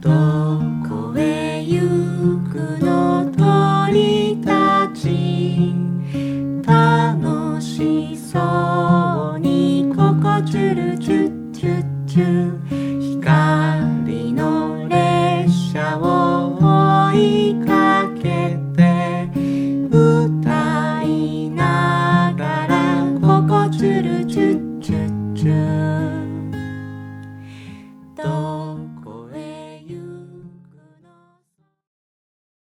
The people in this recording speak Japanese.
どこへ行くの鳥たち楽しそうにここチュルチュチュチュ光の列車を追いかけて歌いながらここチュルチュチュチュ